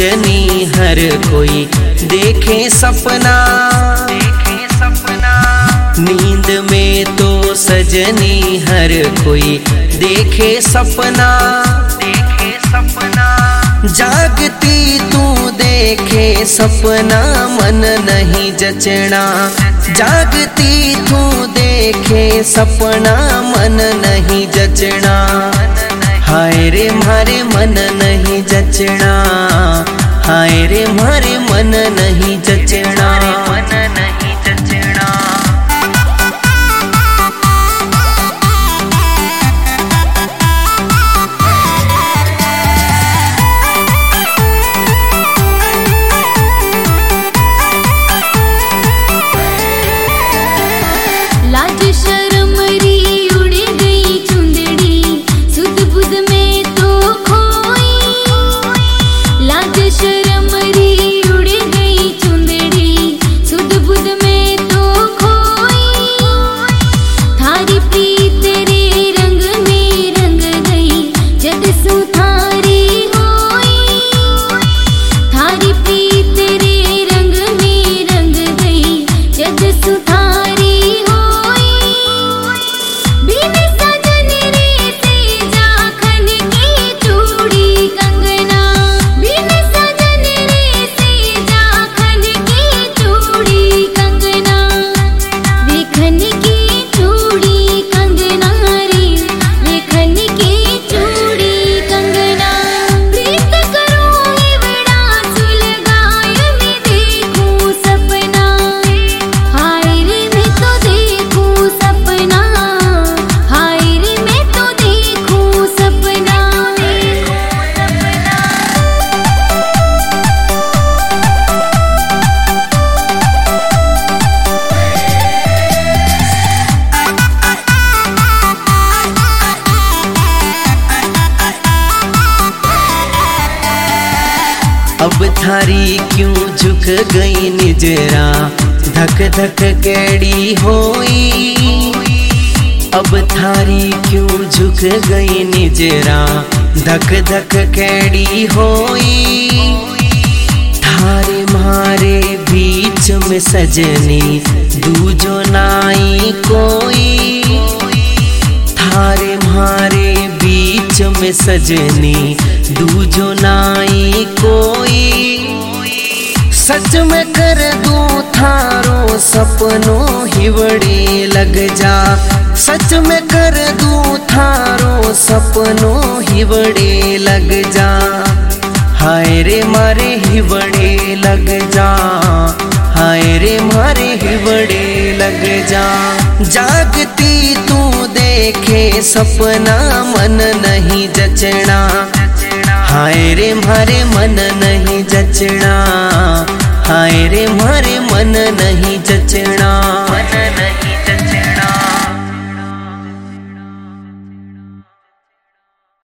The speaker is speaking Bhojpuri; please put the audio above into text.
सजनी हर कोई देखे सपना, नींद में तो सजनी हर कोई देखे सपना, जागती तू देखे सपना मन नहीं जचना, जागती तू देखे सपना मन नहीं जचना, हाय रे मारे मन नहीं जचना, हाय रे मारे मन नहीं जचना, मन नहीं जचना। लाज शर्म री उड़ गई चुंदड़ी, सुध बुध में तो खोई, लाज शर्म री उड़ गई चुंदड़ी, सुध बुध में तो खोई, थारी प्रीत रे रंग में रंग गई जद सुथारी होई, थारी प्रीत रे रंग में रंग गई जद सुथारी अब थारी क्यों झुक गई निजरा, धक धक कैडी होई, अब थारी क्यों झुक गई निजरा, धक धक कैडी होई, थारे मारे बीच में सजनी दूजो नाई कोई, थारे मारे बीच में सजनी दूजो नाई कोई, सच में कर दूं थारो सपनों हिवड़े लग जा, सच में कर दूं थारो सपनों हिवड़े लग जा, हाय रे मारे हिवड़े लग जा, हाय रे मारे हिवड़े लग जा, जागती तू देखे सपना मन नहीं जचना, हाय रे मारे मन नहीं जचना, हाय रे मारे मन नहीं जचना।